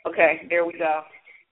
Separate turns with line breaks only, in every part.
Okay, there we go.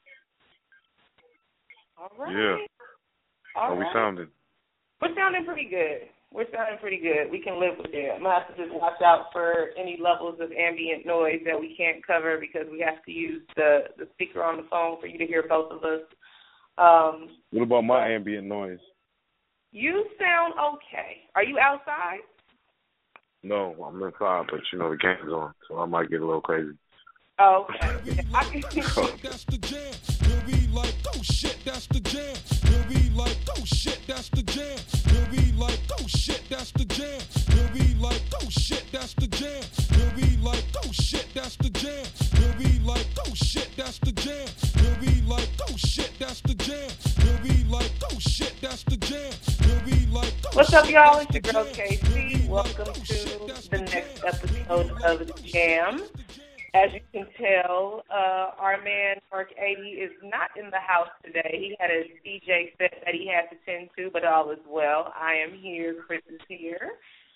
All
Yeah.
right.
How
All
we
right.
sounding?
We're sounding pretty good. We're sounding pretty good. We can live with it. I'm going to have to just watch out for any levels of ambient noise that we can't cover because we have to use the speaker on the phone for you to hear both of us.
What about my ambient noise?
You sound okay. Are you outside?
No, I'm inside, but you know the game's on, so I might get a little crazy.
Oh, okay. I can
That's the jam. He'll be like, oh shit, that's the jam. He'll be like, oh shit, that's the jam. He'll be like, oh shit, that's the jam. He'll be like, oh shit, that's the jam. He'll be like, oh shit, that's the jam. He'll be like, oh shit, that's the jam. He'll be like, oh shit, that's the jam. He'll be like, oh shit, that's the jam. He'll be like, oh
What's up,
shit,
y'all?
that's
It's
the
your girl
jam.
KC. Welcome to the next episode of The Jam. As you can tell, our man Mark 80 is not in the house today. He had a DJ set that he had to tend to, but all is well. I am here. Chris is here.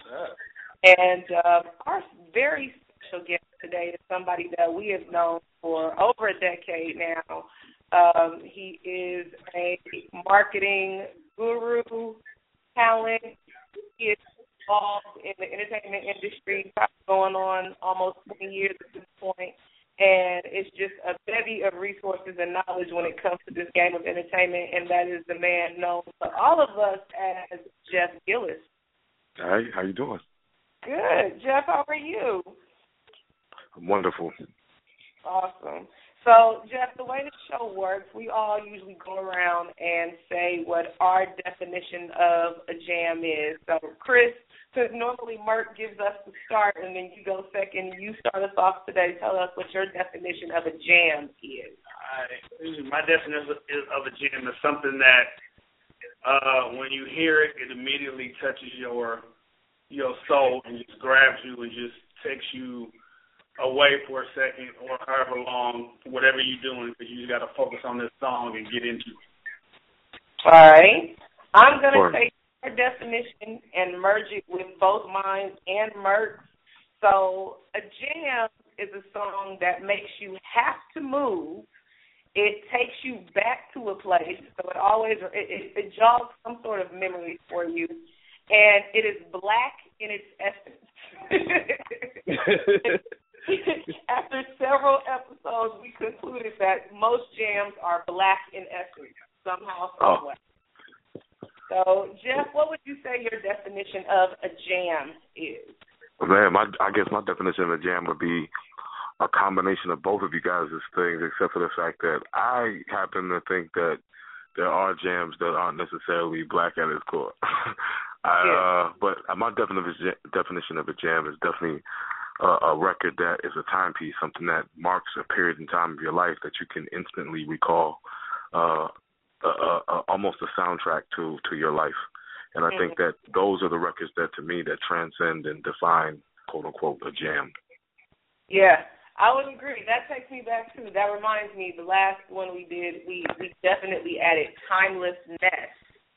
And our very special guest today is somebody that we have known for over a decade now. He is a marketing guru, talent. He is involved in the entertainment industry, probably going on almost 20 years at this point, and it's just a bevy of resources and knowledge when it comes to this game of entertainment, and that is the man known to all of us as Jeff Gillis.
Hi, how you doing?
Good. Jeff, how are you?
I'm wonderful.
Awesome. So, Jeff, the way the show works, we all usually go around and say what our definition of a jam is. So, Chris, because normally Mert gives us the start and then you go second, you start us off today. Tell us what your definition of a jam is.
My definition of a jam is something that when you hear it, it immediately touches your soul and just grabs you and just takes you away for a second or however long, whatever you're doing, because you got to focus on this song and get into it.
All right. I'm going to take your definition and merge it with both mine and Mert's. So a jam is a song that makes you have to move. It takes you back to a place, so it jogs some sort of memory for you, and it is black in its essence. After several episodes, we concluded that most jams are black in essence, somehow, someway. So, Jeff, what would you say your definition of a jam is?
Man, I guess my definition of a jam would be a combination of both of you guys' things, except for the fact that I happen to think that there are jams that aren't necessarily black at its core. But my definition of a jam is definitely a record that is a timepiece, something that marks a period in time of your life that you can instantly recall, almost a soundtrack to your life. And I think that those are the records that, to me, that transcend and define, quote unquote, a jam.
Yeah, I would agree. That takes me back to, that reminds me, the last one we did, we definitely added timelessness.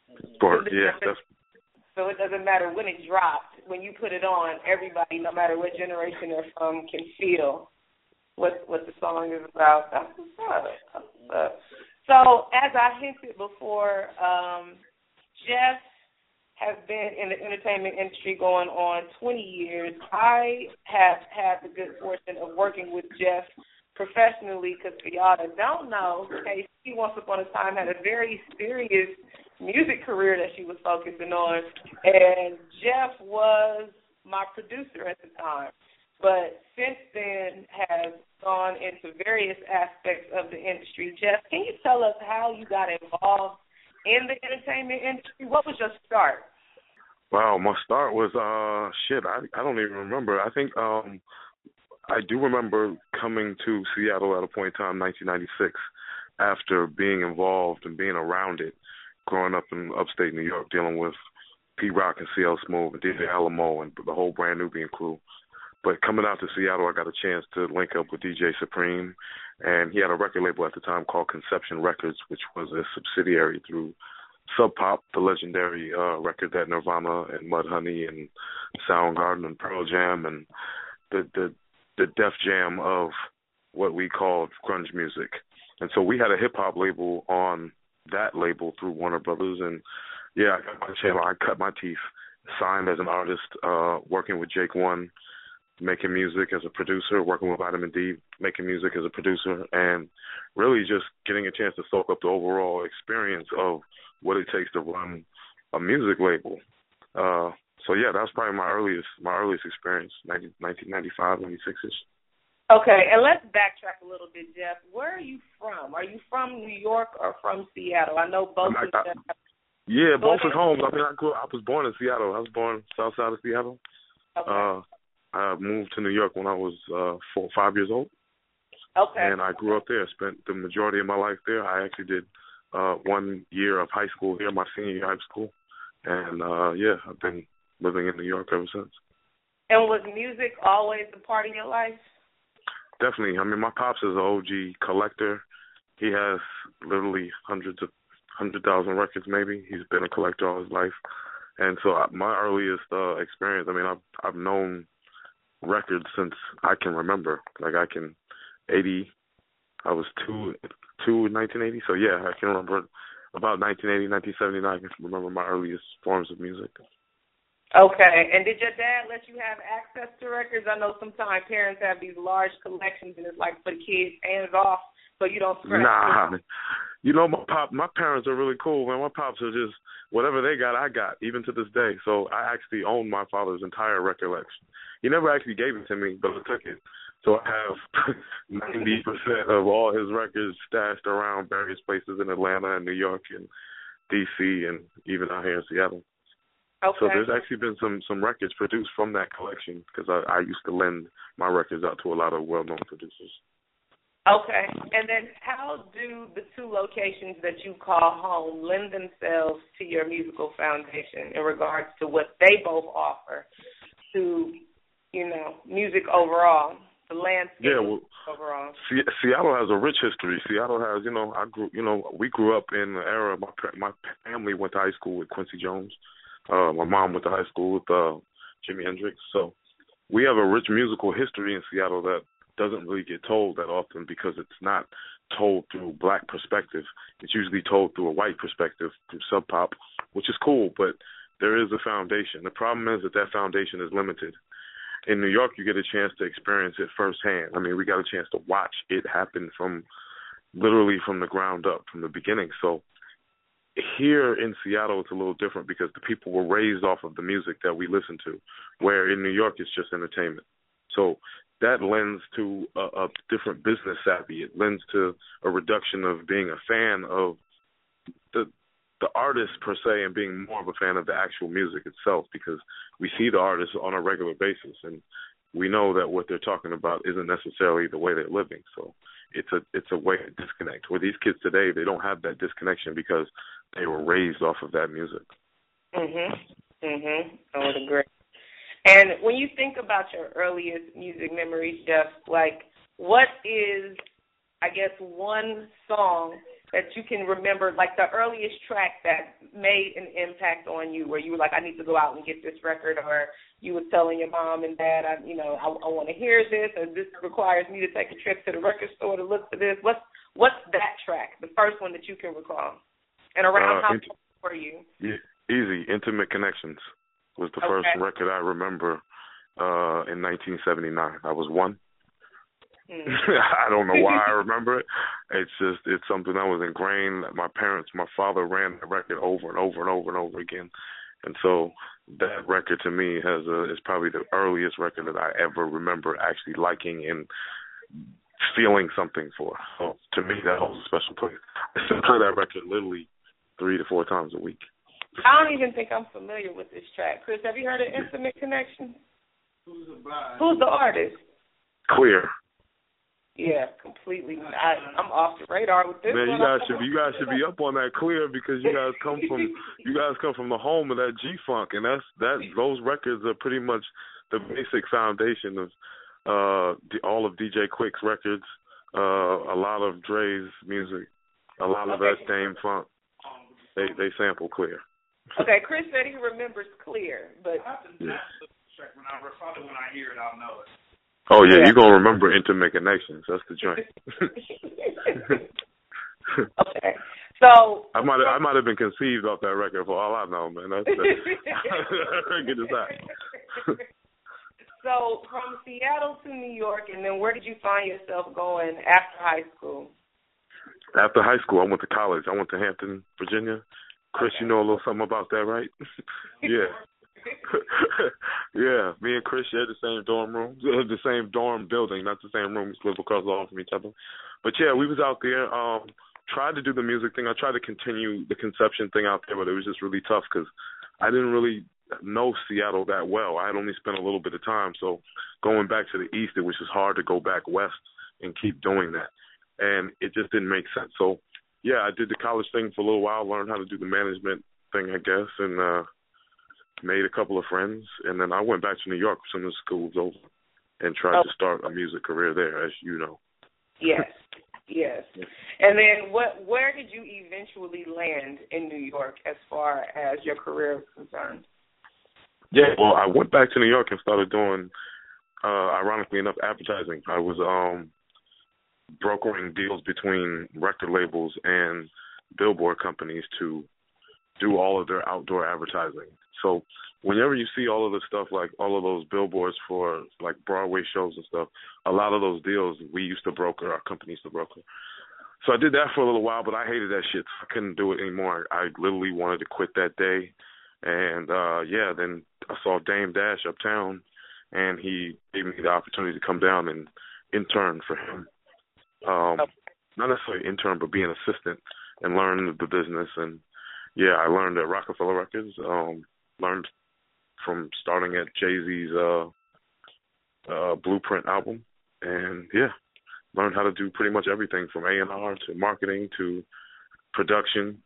So it doesn't matter when it dropped. When you put it on, everybody, no matter what generation they're from, can feel what the song is about. That's what's up. So as I hinted before, Jeff has been in the entertainment industry going on 20 years. I have had the good fortune of working with Jeff professionally, because for y'all that don't know, KC once upon a time had a very serious music career that she was focusing on, and Jeff was my producer at the time, but since then has gone into various aspects of the industry. Jeff, can you tell us how you got involved in the entertainment industry? What was your start?
Wow, my start was, I don't even remember. I think I do remember coming to Seattle at a point in time, 1996, after being involved and being around it, growing up in upstate New York, dealing with P-Rock and CL Smooth and DJ Alamo and the whole Brand Nubian crew. But coming out to Seattle, I got a chance to link up with DJ Supreme, and he had a record label at the time called Conception Records, which was a subsidiary through Sub Pop, the legendary record that Nirvana and Mudhoney and Soundgarden and Pearl Jam and the Def Jam of what we called grunge music. And so we had a hip-hop label on that label through Warner Brothers. And, yeah, I got my channel. I cut my teeth, signed as an artist, working with Jake One, making music as a producer, working with Vitamin D, making music as a producer, and really just getting a chance to soak up the overall experience of what it takes to run a music label. So yeah, that's probably my earliest experience, 1995, 96ish.
Okay, and let's backtrack a little bit, Jeff. Where are you from? Are you from New York or from Seattle? I know both of them.
Yeah, both is home. I mean, I was born in Seattle. I was born south side of Seattle.
Okay.
I moved to New York when I was 4 or 5 years old.
Okay.
And I grew up there. Spent the majority of my life there. I actually did 1 year of high school here, my senior year of high school. And, yeah, I've been living in New York ever since.
And was music always a part of your life?
Definitely. I mean, my pops is an OG collector. He has literally 100,000 records maybe. He's been a collector all his life. And so my earliest experience, I mean, I've known records since I can remember. Like I was two in 1980. So, yeah, I can remember about 1980, 1979. I can remember my earliest forms of music.
Okay. And did your dad let you have access to records? I know sometimes parents have these large collections, and it's like for the kids, hands off, so you don't scratch.
Nah. You know, my parents are really cool, man. My pops are just, whatever they got, I got, even to this day. So I actually own my father's entire record collection. He never actually gave it to me, but I took it. So I have 90% of all his records stashed around various places in Atlanta and New York and D.C. and even out here in Seattle.
Okay.
So there's actually been some records produced from that collection because I used to lend my records out to a lot of well-known producers.
Okay. And then how do the two locations that you call home lend themselves to your musical foundation in regards to what they both offer to, you know, music overall, the landscape overall?
Seattle has a rich history. Seattle has, we grew up in the era, my family went to high school with Quincy Jones. My mom went to high school with Jimi Hendrix. So we have a rich musical history in Seattle that doesn't really get told that often because it's not told through black perspective. It's usually told through a white perspective, through Sub Pop, which is cool, but there is a foundation. The problem is that foundation is limited. In New York, you get a chance to experience it firsthand. I mean, we got a chance to watch it happen literally from the ground up, from the beginning. So here in Seattle, it's a little different because the people were raised off of the music that we listen to, where in New York, it's just entertainment. So that lends to a different business savvy. It lends to a reduction of being a fan of the artist per se and being more of a fan of the actual music itself because we see the artists on a regular basis and we know that what they're talking about isn't necessarily the way they're living. So it's a way to disconnect. Where these kids today, they don't have that disconnection because they were raised off of that music.
I would agree. And when you think about your earliest music memories, Jeff, like what is, I guess, one song that you can remember, like the earliest track that made an impact on you where you were like, I need to go out and get this record, or you were telling your mom and dad, I want to hear this, or this requires me to take a trip to the record store to look for this. What's that track, the first one that you can recall? And around how old were you?
Yeah, easy. Intimate Connections was the first record I remember in 1979. I was 1. I don't know why I remember it. It's something that was ingrained. My father ran the record over and over and over and over again. And so that record to me is probably the earliest record that I ever remember actually liking and feeling something for. So to me, that holds a special place. I still play that record literally 3 to 4 times a week.
I don't even think I'm familiar with this track. Chris, have you heard of Intimate Connection? Who's the artist?
Clear.
Yeah, completely. I'm off the radar with this.
Man, you guys should be up on that Clear because you guys come from the home of that G-Funk, and those records are pretty much the basic foundation of all of DJ Quick's records, a lot of Dre's music, a lot of that Dame Funk. They sample Clear.
Okay, Chris said he remembers Clear, but
when I hear it, I'll know it.
Oh yeah,
Yeah.
you're gonna remember Intimate Connections. That's the joint.
Okay. So
I might have been conceived off that record for all I know, man. That's get this out.
So from Seattle to New York, and then where did you find yourself going after high school?
After high school, I went to college. I went to Hampton, Virginia. Chris,
Okay.
you know a little something about that, right? Yeah. Yeah, me and Chris shared the same dorm room, the same dorm building, not the same room. We live across the hall from each other. But yeah, we was out there. Tried to do the music thing. I tried to continue the conception thing out there, but it was just really tough because I didn't really know Seattle that well. I had only spent a little bit of time, so going back to the east, it was just hard to go back west and keep doing that, and it just didn't make sense. So yeah, I did the college thing for a little while, learned how to do the management thing, I guess, and made a couple of friends, and then I went back to New York as soon as school was over and tried to start a music career there, as you know.
Yes. And then where did you eventually land in New York as far as your career is concerned?
Yeah, well, I went back to New York and started doing, ironically enough, advertising. I was brokering deals between record labels and billboard companies to do all of their outdoor advertising. So whenever you see all of the stuff, like all of those billboards for like Broadway shows and stuff, a lot of those deals we used to broker, our company used to broker. So I did that for a little while, but I hated that shit. I couldn't do it anymore. I literally wanted to quit that day. And, then I saw Dame Dash uptown, and he gave me the opportunity to come down and intern for him. Not necessarily intern, but be an assistant and learn the business. And, yeah, I learned at Rockefeller Records, learned from starting at Jay-Z's Blueprint album. And, yeah, learned how to do pretty much everything from A&R to marketing to production,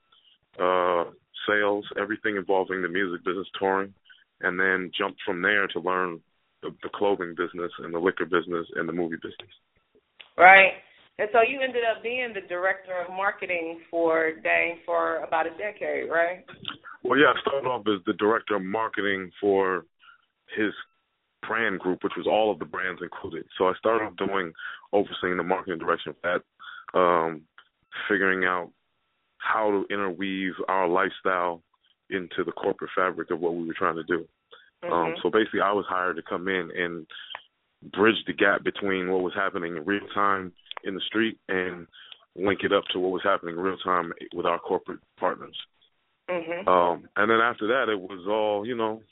sales, everything involving the music business, touring, and then jumped from there to learn the clothing business and the liquor business and the movie business.
Right. And so you ended up being the director of marketing for Dame for about a decade, right?
Well, yeah, I started off as the director of marketing for his brand group, which was all of the brands included. So I started off overseeing the marketing direction of that, figuring out how to interweave our lifestyle into the corporate fabric of what we were trying to do.
Mm-hmm.
So basically I was hired to come in and bridge the gap between what was happening in real time in the street and link it up to what was happening in real time with our corporate partners.
Mm-hmm.
And then after that, it was all,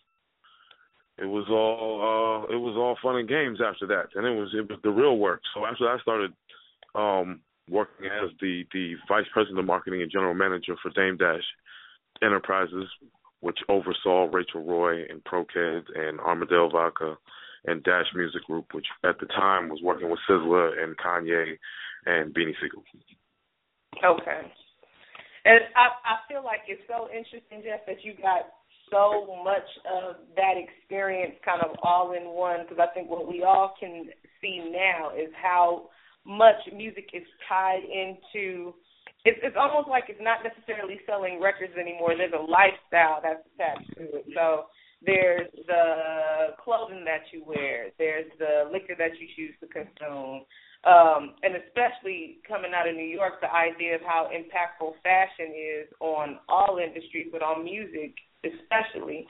it was all fun and games after that. And it was the real work. So after I started working as the vice president of marketing and general manager for Dame Dash Enterprises, which oversaw Rachel Roy and ProKed and Armadale Vodka and Dash Music Group, which at the time was working with SZA and Kanye and Beanie Sigel.
Okay. And I feel like it's so interesting, Jeff, that you got so much of that experience kind of all in one, because I think what we all can see now is how much music is tied into it's almost like it's not necessarily selling records anymore. There's a lifestyle that's attached to it. So there's the clothing that you wear. There's the liquor that you choose to consume. And especially coming out of New York, the idea of how impactful fashion is on all industries, but on music especially.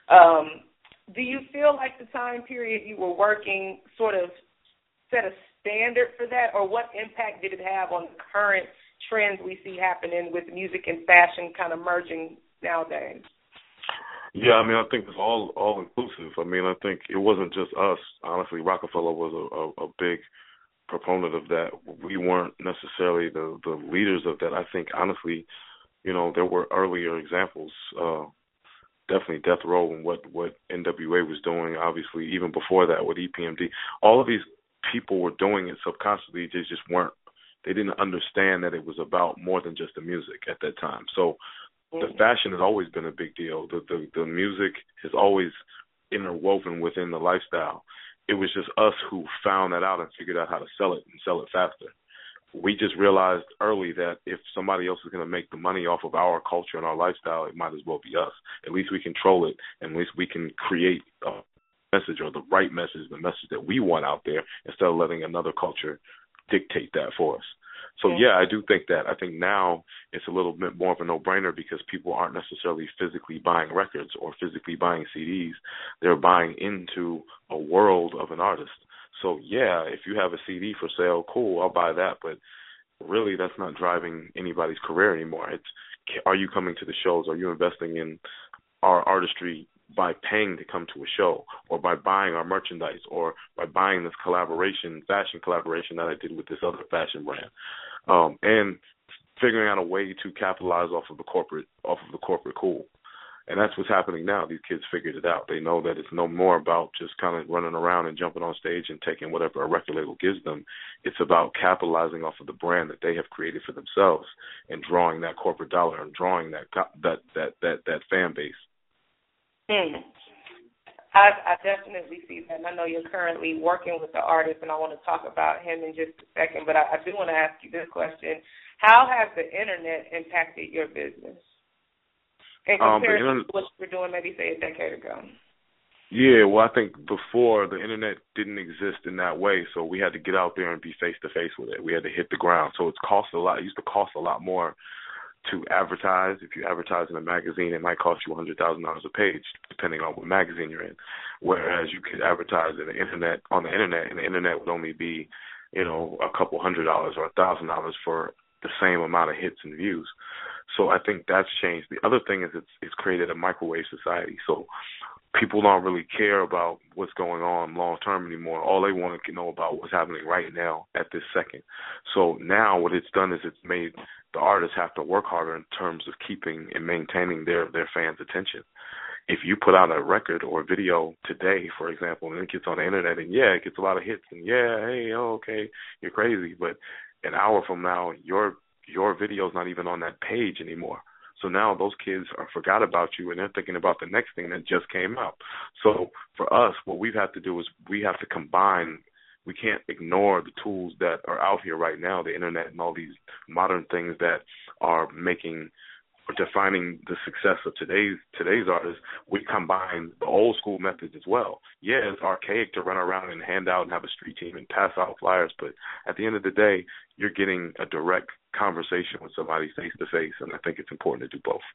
Do you feel like the time period you were working sort of set a standard for that, or what impact did it have on the current trends we see happening with music and fashion kind of merging nowadays?
Yeah, I mean, I think it's all inclusive. I mean, I think it wasn't just us. Honestly, Rockefeller was a big proponent of that. We weren't necessarily the leaders of that. I think, honestly, there were earlier examples. Definitely Death Row and what NWA was doing, obviously, even before that with EPMD. All of these people were doing it subconsciously. They just weren't. They didn't understand that it was about more than just the music at that time. So the fashion has always been a big deal. The music has always interwoven within the lifestyle. It was just us who found that out and figured out how to sell it and sell it faster. We just realized early that if somebody else is going to make the money off of our culture and our lifestyle, it might as well be us. At least we control it, and at least we can create message or the right message, the message that we want out there, instead of letting another culture dictate that for us. So, yeah, I do think that. I think now it's a little bit more of a no-brainer because people aren't necessarily physically buying records or physically buying CDs. They're buying into a world of an artist. So, yeah, if you have a CD for sale, cool, I'll buy that. But really, that's not driving anybody's career anymore. It's, are you coming to the shows? Are you investing in our artistry by paying to come to a show, or by buying our merchandise, or by buying this fashion collaboration that I did with this other fashion brand, and figuring out a way to capitalize off of the corporate cool. And that's what's happening now. These kids figured it out. They know that it's no more about just kind of running around and jumping on stage and taking whatever a record label gives them. It's about capitalizing off of the brand that they have created for themselves and drawing that corporate dollar and drawing that fan base.
I definitely see that, and I know you're currently working with the artist, and I want to talk about him in just a second, but I do want to ask you this question. How has the Internet impacted your business in comparison to what you were doing maybe, say, a decade ago?
Yeah, well, I think before the Internet didn't exist in that way, so we had to get out there and be face-to-face with it. We had to hit the ground, so it cost a lot. It used to cost a lot more to advertise. If you advertise in a magazine, it might cost you $100,000 a page, depending on what magazine you're in. Whereas you could advertise on the internet, and the internet would only be, a couple $100 or $1,000 for the same amount of hits and views. So I think that's changed. The other thing is it's created a microwave society. So people don't really care about what's going on long term anymore. All they want to know about what's happening right now at this second. So now what it's done is it's made the artists have to work harder in terms of keeping and maintaining their fans' attention. If you put out a record or a video today, for example, and it gets on the internet, and it gets a lot of hits, and okay, you're crazy, but an hour from now, your video's not even on that page anymore. So now those kids forgot about you, and they're thinking about the next thing that just came out. So for us, what we've had to do is we have to combine. We can't ignore the tools that are out here right now, the internet and all these modern things that are defining the success of today's artists. We combine the old school methods as well. Yeah, it's archaic to run around and hand out and have a street team and pass out flyers, but at the end of the day, you're getting a direct conversation with somebody face to face, and I think it's important to do both.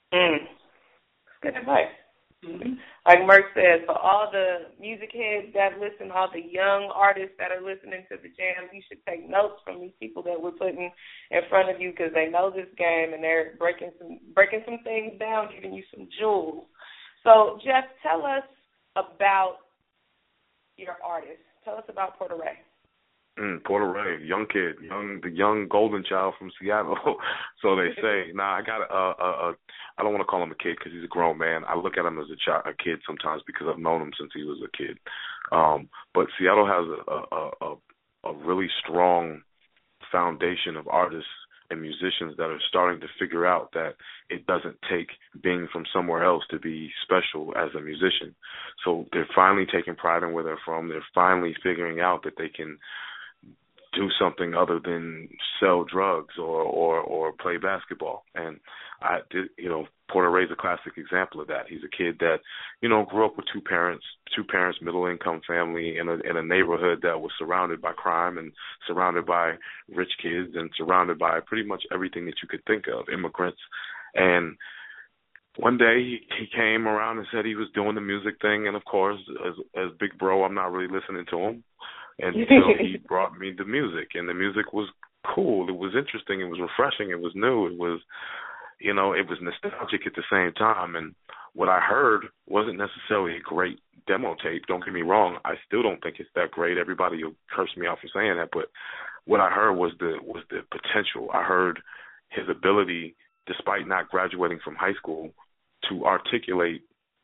Good advice. Like Merc says, for all the music heads that listen, all the young artists that are listening to the jams, you should take notes from these people that we're putting in front of you, because they know this game and they're breaking some things down, giving you some jewels. So, Jeff, tell us about your artist. Tell us about Porter Ray.
Porter Ray, young kid, the young golden child from Seattle. So they say. I got I don't want to call him a kid because he's a grown man. I look at him as a kid sometimes because I've known him since he was a kid. But Seattle has a really strong foundation of artists and musicians that are starting to figure out that it doesn't take being from somewhere else to be special as a musician. So they're finally taking pride in where they're from. They're finally figuring out that they can do something other than sell drugs or play basketball. And Porter Ray's a classic example of that. He's a kid that, grew up with two parents, middle income family in a neighborhood that was surrounded by crime and surrounded by rich kids and surrounded by pretty much everything that you could think of, immigrants. And one day he came around and said he was doing the music thing, and of course, as big bro, I'm not really listening to him. And so he brought me the music, and the music was cool. It was interesting. It was refreshing. It was new. It was, it was nostalgic at the same time. And what I heard wasn't necessarily a great demo tape. Don't get me wrong. I still don't think it's that great. Everybody will curse me out for saying that, but what I heard was the potential. I heard his ability, despite not graduating from high school, to articulate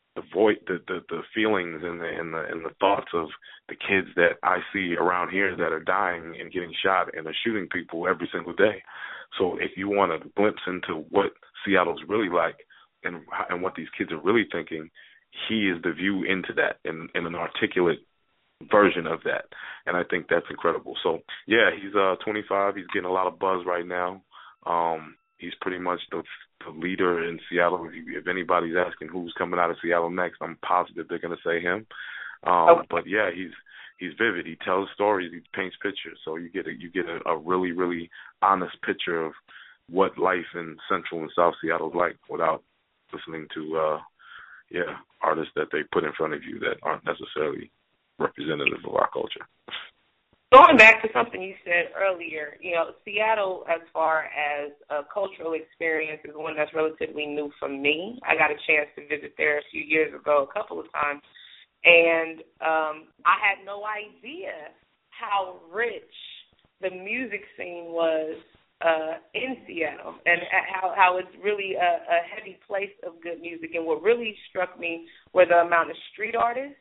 the feelings and the thoughts of the kids that I see around here that are dying and getting shot and are shooting people every single day. So if you want a glimpse into what Seattle's really like and what these kids are really thinking, he is the view into that in an articulate version of that. And I think that's incredible. So, yeah, he's 25. He's getting a lot of buzz right now. He's pretty much the leader in Seattle. If anybody's asking who's coming out of Seattle next, I'm positive they're going to say him. But yeah, he's vivid. He tells stories. He paints pictures. So you get a really, really honest picture of what life in Central and South Seattle is like without listening to artists that they put in front of you that aren't necessarily representative of our culture.
Going back to something you said earlier, Seattle, as far as a cultural experience, is one that's relatively new for me. I got a chance to visit there a few years ago, a couple of times, and I had no idea how rich the music scene was in Seattle, and how it's really a heavy place of good music. And what really struck me were the amount of street artists.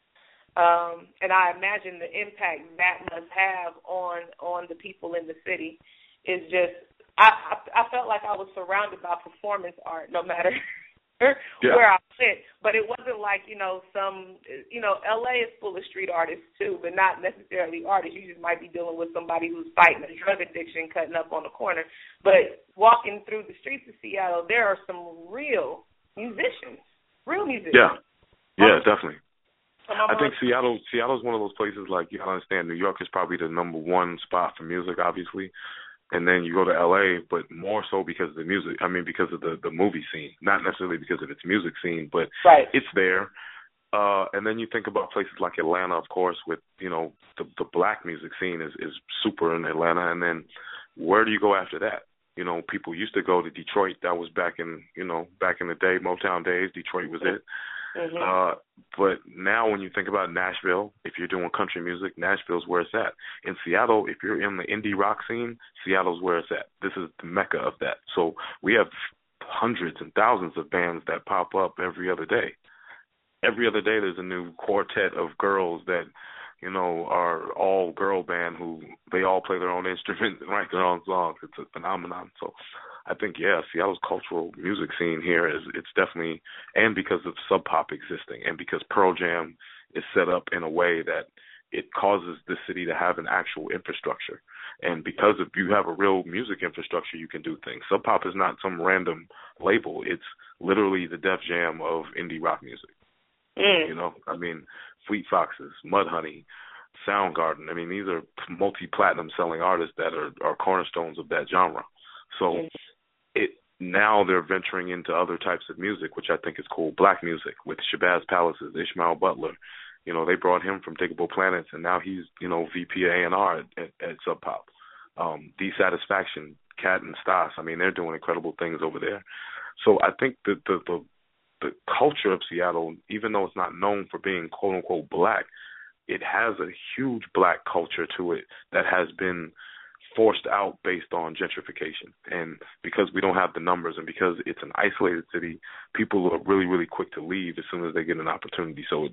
And I imagine the impact that must have on the people in the city is just, I felt like I was surrounded by performance art no matter where I went. But it wasn't like, LA is full of street artists too, but not necessarily artists. You just might be dealing with somebody who's fighting a drug addiction, cutting up on the corner. But walking through the streets of Seattle, there are some real musicians.
Yeah, definitely. I think Seattle's one of those places, like, you understand, New York is probably the number one spot for music, obviously. And then you go to L.A., but more so because of the music. I mean, because of the movie scene. Not necessarily because of its music scene, but It's there. And then you think about places like Atlanta, of course, with, the black music scene is super in Atlanta. And then where do you go after that? People used to go to Detroit. That was back in the day, Motown days. Detroit was it. Mm-hmm. But now when you think about Nashville, if you're doing country music, Nashville's where it's at. In Seattle, if you're in the indie rock scene, Seattle's where it's at. This is the mecca of that. So we have hundreds and thousands of bands that pop up every other day. Every other day there's a new quartet of girls that, are all girl band who they all play their own instrument and write their own songs. It's a phenomenon. So I think, Seattle's cultural music scene here it's definitely, and because of Sub Pop existing and because Pearl Jam is set up in a way that it causes the city to have an actual infrastructure. And because if you have a real music infrastructure, you can do things. Sub Pop is not some random label. It's literally the Def Jam of indie rock music. Fleet Foxes, Mudhoney, Soundgarden. These are multi-platinum selling artists that are cornerstones of that genre. So now they're venturing into other types of music, which I think is cool. Black music with Shabazz Palaces, Ishmael Butler. They brought him from Diggable Planets, and now he's, VP A&R at Sub Pop. Dissatisfaction, Cat and Stas. They're doing incredible things over there. So I think that the culture of Seattle, even though it's not known for being quote unquote black, it has a huge black culture to it that has been forced out based on gentrification. And because we don't have the numbers and because it's an isolated city, people are really, really quick to leave as soon as they get an opportunity. So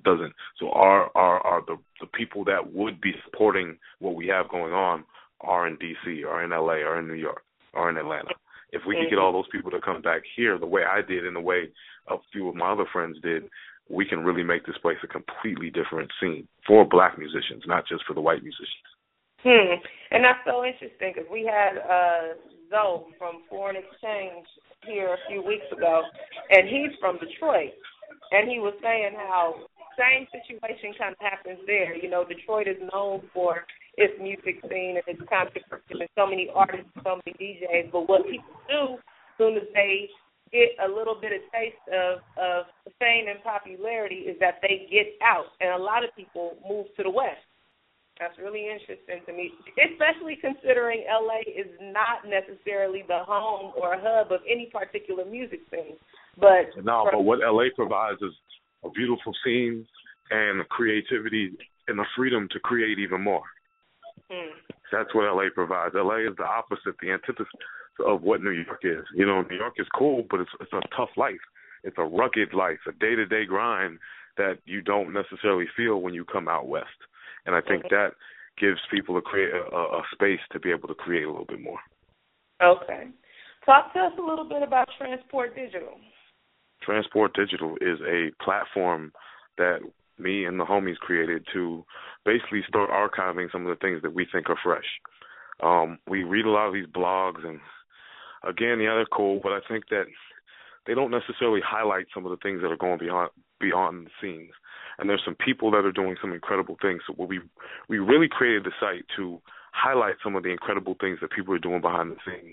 the people that would be supporting what we have going on are in D.C., or in L.A., or in New York, or in Atlanta. If we could get all those people to come back here the way I did and the way a few of my other friends did, we can really make this place a completely different scene for black musicians, not just for the white musicians.
And that's so interesting because we had Zoe from Foreign Exchange here a few weeks ago, and he's from Detroit, and he was saying how same situation kind of happens there. Detroit is known for its music scene and its concert and so many artists, so many DJs, but what people do as soon as they get a little bit of taste of fame and popularity is that they get out, and a lot of people move to the West. That's really interesting to me, especially considering L.A. is not necessarily the home or hub of any particular music scene. But
what L.A. provides is a beautiful scene and creativity and the freedom to create even more. That's what L.A. provides. L.A. is the opposite, the antithesis of what New York is. New York is cool, but it's a tough life. It's a rugged life, a day-to-day grind that you don't necessarily feel when you come out west. And I think that gives people a space to be able to create a little bit more.
Okay. Talk to us a little bit about Transport Digital.
Transport Digital is a platform that me and the homies created to basically start archiving some of the things that we think are fresh. We read a lot of these blogs, and again, they're cool, but I think that they don't necessarily highlight some of the things that are going beyond the scenes. and there's some people that are doing some incredible things. So we really created the site to highlight some of the incredible things that people are doing behind the scenes.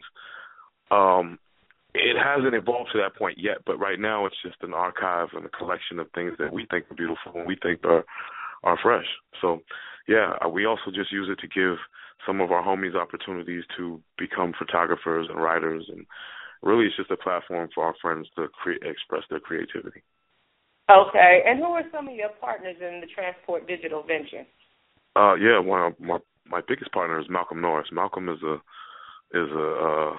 It hasn't evolved to that point yet, but right now it's just an archive and a collection of things that we think are beautiful and we think are fresh. So, yeah, we also just use it to give some of our homies opportunities to become photographers and writers, and really it's just a platform for our friends to express their creativity.
Okay, and who are some of your partners in the Transport Digital venture?
Yeah, one of my biggest partner is Malcolm Norris. Malcolm is the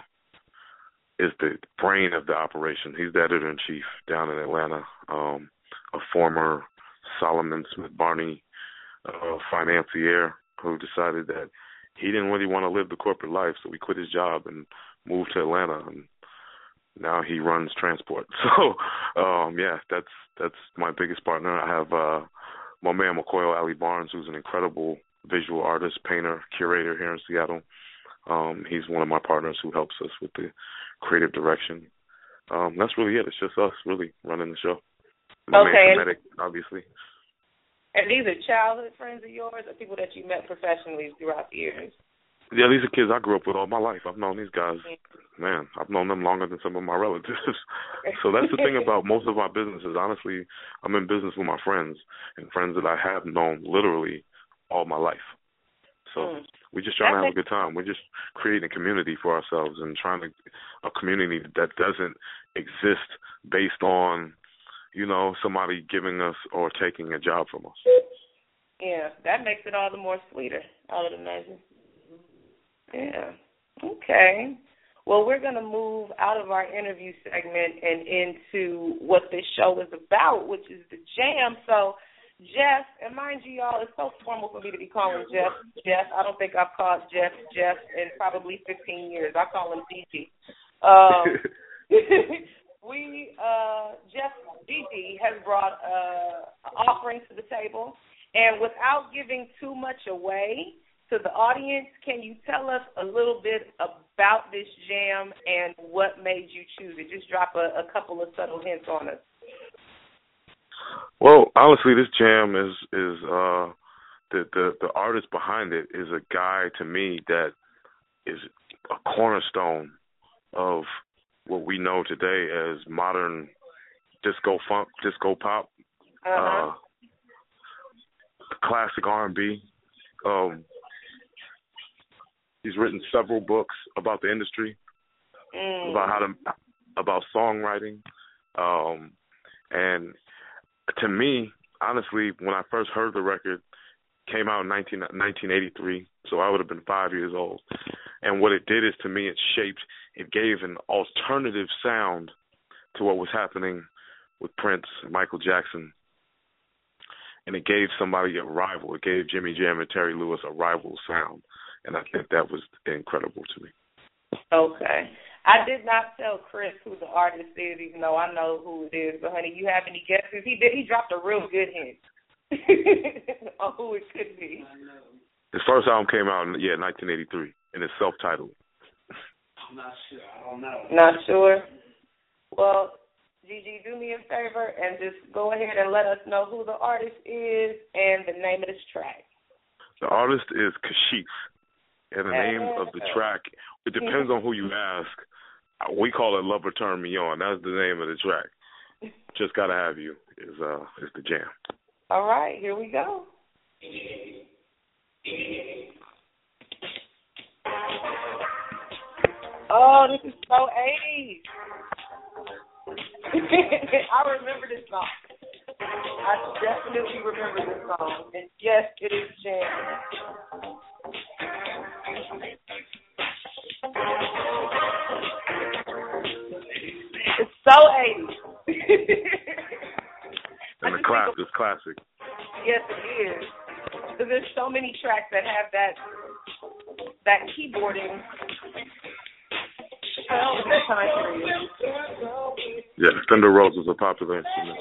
brain of the operation. He's the editor-in-chief down in Atlanta, a former Solomon Smith Barney financier who decided that he didn't really want to live the corporate life, so he quit his job and moved to Atlanta, and now he runs Transport. So, yeah, that's my biggest partner. I have my man McCoy Ali Barnes, who's an incredible visual artist, painter, curator here in Seattle. He's one of my partners who helps us with the creative direction. That's really it. It's just us really running the show. My man Kinetic, obviously.
And these are childhood friends of yours or people that you met professionally throughout the years?
Yeah, these are kids I grew up with all my life. I've known these guys, man, I've known them longer than some of my relatives. So that's the thing about most of my businesses. Honestly, I'm in business with my friends and friends that I have known literally all my life. So we're just trying to have a good time. We're just creating a community for ourselves and a community that doesn't exist based on, somebody giving us or taking a job from us.
Yeah, that makes it all the more sweeter, I would imagine. Yeah. Okay. Well, we're going to move out of our interview segment and into what this show is about, which is the jam. So, Jeff, and mind you, y'all, it's so formal for me to be calling Jeff. I don't think I've called Jeff in probably 15 years. I call him DG. Jeff DG has brought an offering to the table, and without giving too much away to the audience, can you tell us a little bit about this jam and what made you choose it? Just drop a couple of subtle hints on us.
Well, honestly, this jam is the artist behind it is a guy to me that is a cornerstone of what we know today as modern disco funk, disco pop, classic R&B. He's written several books about the industry, about songwriting, and to me, honestly, when I first heard the record, came out in 1983, so I would have been 5 years old. And what it did is, to me, it gave an alternative sound to what was happening with Prince and Michael Jackson. And it gave somebody a rival. It gave Jimmy Jam and Terry Lewis a rival sound. And I think that was incredible to me. Okay.
I did not tell Chris who the artist is, even though I know who it is. But, honey, you have any guesses? He dropped a real good hint on who it could be.
His first album came out in 1983, and it's self-titled.
I'm not sure. I don't know.
Not sure? Well, Gigi, do me a favor and just go ahead and let us know who the artist is and the name of this track.
The artist is Kashif, and the name of the track, it depends on who you ask. We call it Love or Turn Me On. That's the name of the track. Just Gotta Have You is the jam.
All right, here we go. Oh, this is so 80s. I remember this song. I definitely remember this song. And yes, it is jam. It's so 80s.
And it's classic.
Yes, it is. Because there's so many tracks that have that keyboarding.
Yeah, Fender Rhodes was a popular instrument.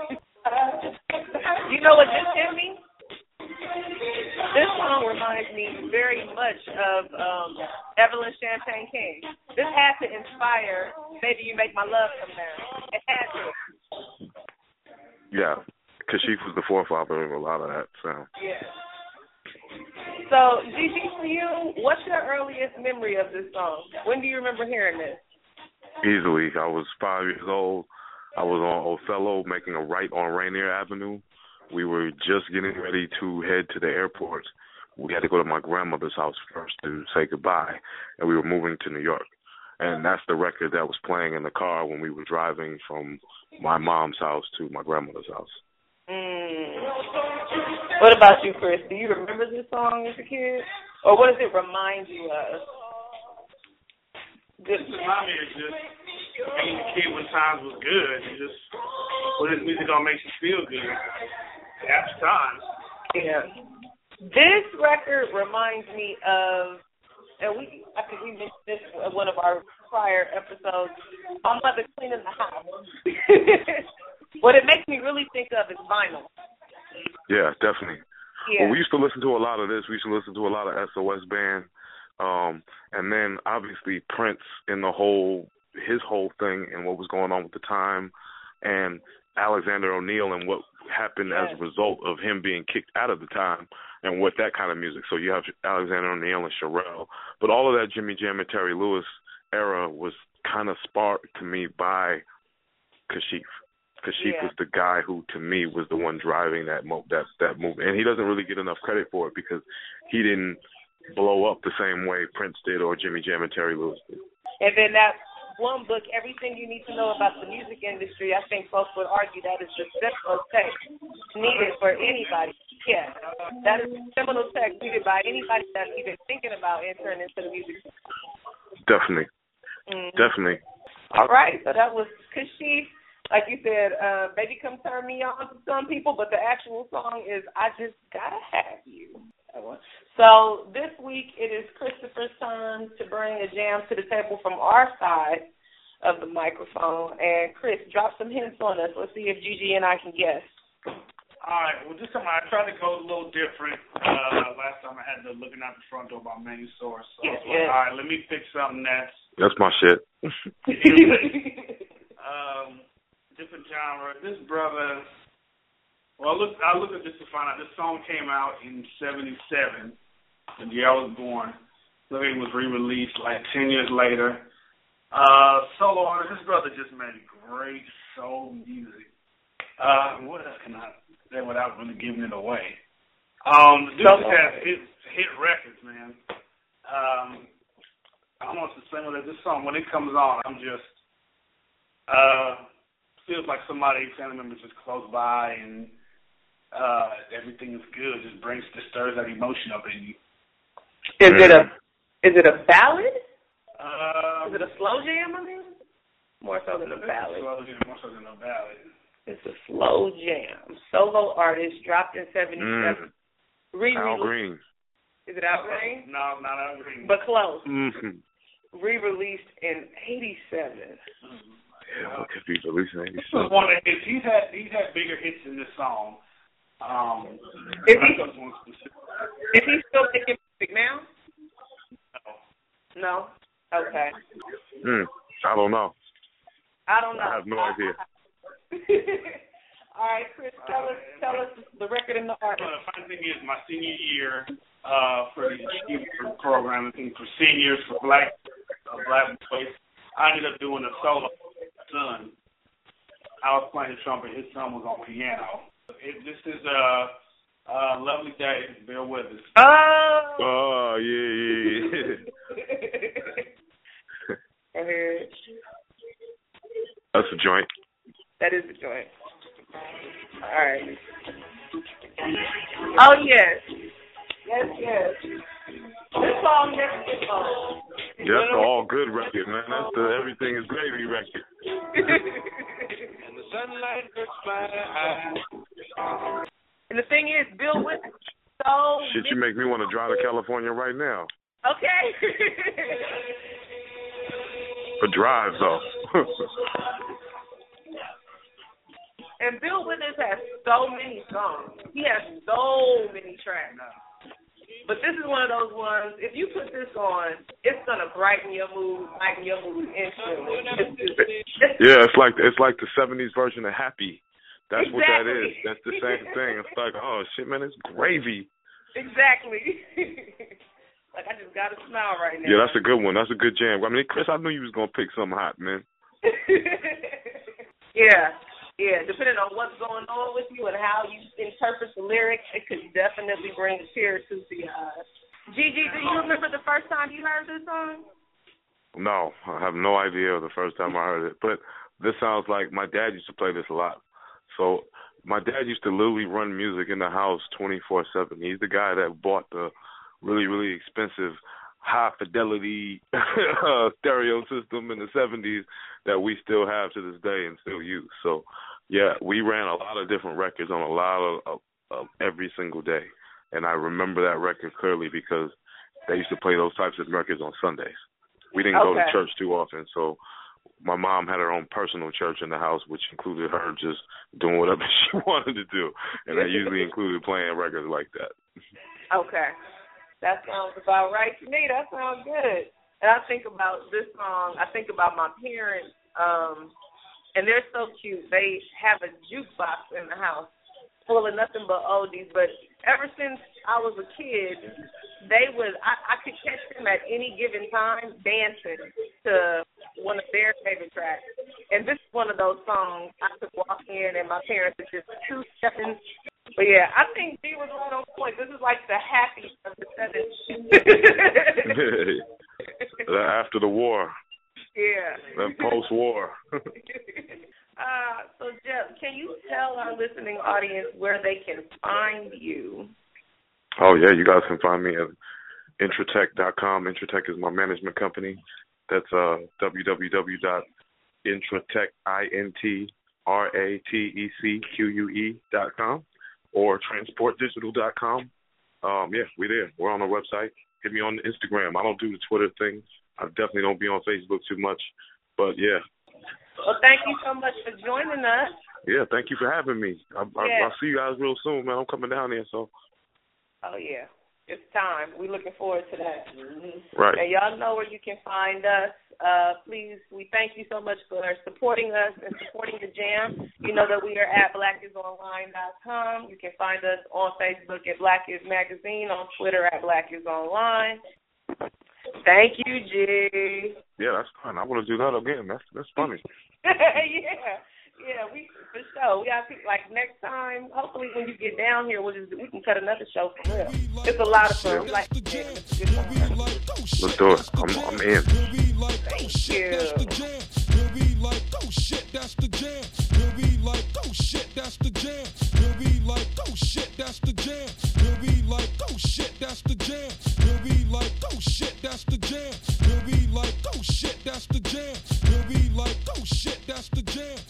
You know what this hit me? This song reminds me very much of Evelyn Champagne King. This had to inspire Baby You Make My Love Come Down. It had to.
Yeah, Kashif was the forefather of a lot of that sound.
Yeah. So, Gigi, for you, what's your earliest memory of this song? When do you remember hearing this?
Easily. I was 5 years old. I was on Othello making a right on Rainier Avenue. We were just getting ready to head to the airport. We had to go to my grandmother's house first to say goodbye, and we were moving to New York. And that's the record that was playing in the car when we were driving from my mom's house to my grandmother's house.
What about you, Chris? Do you remember this song as a kid? Or what does it remind you of?
This remind me of just being a kid when times was good. And just when this music all makes you feel good. After times.
Yeah. This record reminds me of, and I think we mentioned this in one of our prior episodes, my mother cleaning the house. What it makes me really think of is vinyl.
Yeah, definitely.
Yeah.
Well, we used to listen to a lot of this. We used to listen to a lot of SOS Band. And then obviously Prince in his whole thing and what was going on with the time, and Alexander O'Neal and what happened as a result of him being kicked out of the time and what that kind of music. So you have Alexander O'Neal and Sherelle. But all of that Jimmy Jam and Terry Lewis era was kind of sparked to me by Kashif. Kashif was the guy who, to me, was the one driving that movement. And he doesn't really get enough credit for it because he didn't blow up the same way Prince did or Jimmy Jam and Terry Lewis did.
And then that one book, Everything You Need to Know About the Music Industry, I think folks would argue that is the seminal text needed for anybody. Yeah, that is the seminal text needed by anybody that's even thinking about entering into the music industry.
Definitely. Definitely.
All right, so that was Kashif. Like you said, Baby Come Turn Me On to some people, but the actual song is I Just Gotta Have You. So this week it is Christopher's turn to bring a jam to the table from our side of the microphone. And Chris, drop some hints on us. Let's see if Gigi and I can guess.
All right. Well, this time I tried to go a little different. Last time I had to looking out the front door of my main source. So all right, let me pick something
that's my shit.
Different genre. This brother. Well, I looked at this to find out this song came out in '77, the year I was born. So it was re-released like 10 years later. Solo artist. This brother just made great soul music. What else can I say without really giving it away? This has hit records, man. Almost the same with this song. When it comes on, I'm just feels like somebody, family members, just close by and everything is good. Just stirs that emotion up in you.
Is it a ballad? Is it a slow jam? I mean, more so than a ballad.
More so than a ballad.
It's a slow jam. Solo artist dropped in '77.
Al Green.
Is it Al Green?
No, not Al Green.
But close.
Mm-hmm.
Re-released in '87.
Yeah, it could be released in '87.
This was one of his. He's had bigger hits in this song.
Is he still making music now? No. Okay.
I don't know.
I don't know.
I have no idea.
All right, Chris, tell us the record and the artist.
The funny thing is, my senior year for the achievement program, I think for seniors, for black boys, I ended up doing a solo. Son, I was playing the trumpet. His son was on piano. This is a lovely day. Bill Withers.
Oh yeah. That's a joint.
That is a joint. All right. Oh yes. This song never gets old.
That's the all good record, man. That's the Everything Is Gravy record.
And the sunlight hurts my eyes.
And the thing is, Bill Withers so
shit, you make me want to drive to California right now.
Okay.
For drive though.
And Bill Withers has so many songs. He has so many tracks. But this is one of those ones, if you put this on, it's going to brighten your mood instantly.
Yeah, it's like the 70s version of Happy. That's what that is. That's the same thing. It's like, oh shit, man, it's gravy.
Exactly. Like I just got a smile right now.
Yeah, that's a good one. That's a good jam. I mean, Chris, I knew you was gonna pick something hot, man.
Yeah. Depending on what's going on with you and how you interpret the lyrics, it could definitely bring a tear to the eyes. Gigi, do you remember the first time you heard this song?
No, I have no idea the first time I heard it. But this sounds like my dad used to play this a lot. So my dad used to literally run music in the house 24/7. He's the guy that bought the really, really expensive high-fidelity stereo system in the 70s that we still have to this day and still use. So, yeah, we ran a lot of different records on a lot of every single day. And I remember that record clearly because they used to play those types of records on Sundays. We didn't go to church too often, so my mom had her own personal church in the house, which included her just doing whatever she wanted to do. And that usually included playing records like that.
Okay. That sounds about right to me. That sounds good. And I think about this song. I think about my parents, and they're so cute. They have a jukebox in the house full of nothing but oldies. But ever since I was a kid, they would. I could catch them at any given time dancing to one of their favorite tracks. And this is one of those songs I could walk in and my parents are just 2 seconds. But yeah, I think D was right on point. This is like the happy of the 70s.
After the war.
Yeah.
Then post-war.
So Jeff, can you tell our listening audience where they can find you?
Oh yeah, you guys can find me at Intratech.com. Intratech is my management company. That's www.intratech.com or transportdigital.com. Yeah, we're there. We're on our website. Hit me on Instagram. I don't do the Twitter thing. I definitely don't be on Facebook too much. But yeah.
Well, thank you so much for joining us.
Yeah, thank you for having me. I'll see you guys real soon, man. I'm coming down there, so.
Oh, yeah. It's time. We're looking forward to that.
Right.
And y'all know where you can find us. Please, we thank you so much for supporting us and supporting the Jam. You know that we are at blackisonline.com. You can find us on Facebook at Black Is Magazine, on Twitter at Black Is Online. Thank you, G.
Yeah, that's fun. I want to do that again. That's funny.
Yeah, we for sure. We got to like next time. Hopefully, when you get down here, we can cut another show for real. It's a lot of fun. We like to get it's a good time.
Let's do it. I'm in.
Thank you.
He'll be like, oh shit, that's the jam. He'll be like, oh shit, that's the jam. He'll be like, oh shit, that's the jam. He'll be like, oh shit, that's the jam. He'll be like, oh shit, that's the jam. He'll be like, oh shit, that's the jam. He'll be like, oh shit, that's the jam.